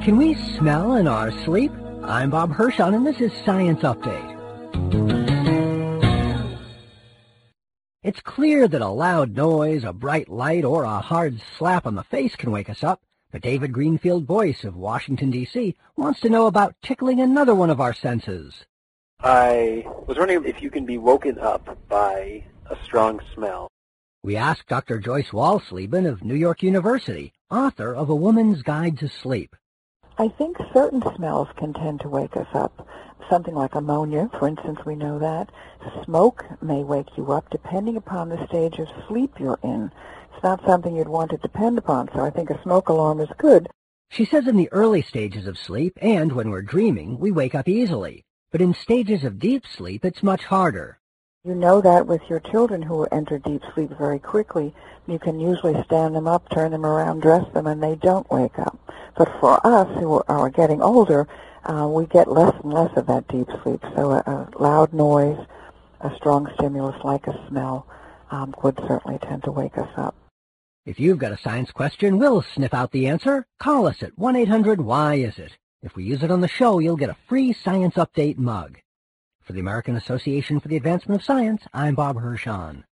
Can we smell in our sleep? I'm Bob Hirschon, and this is Science Update. It's clear that a loud noise, a bright light, or a hard slap on the face can wake us up, but David Greenfield Boyce of Washington, D.C. wants to know about tickling another one of our senses. I was wondering if you can be woken up by a strong smell. We asked Dr. Joyce Walsleben of New York University, author of A Woman's Guide to Sleep. I think certain smells can tend to wake us up. Something like ammonia, for instance, we know that. Smoke may wake you up depending upon the stage of sleep you're in. It's not something you'd want to depend upon, so I think a smoke alarm is good. She says in the early stages of sleep and when we're dreaming, we wake up easily. But in stages of deep sleep, it's much harder. You know that with your children who enter deep sleep very quickly. You can usually stand them up, turn them around, dress them, and they don't wake up. But for us who are getting older, we get less and less of that deep sleep. So a loud noise, a strong stimulus like a smell would certainly tend to wake us up. If you've got a science question, we'll sniff out the answer. Call us at 1-800-WHY-IS-IT. If we use it on the show, you'll get a free Science Update mug. For the American Association for the Advancement of Science, I'm Bob Hirschon.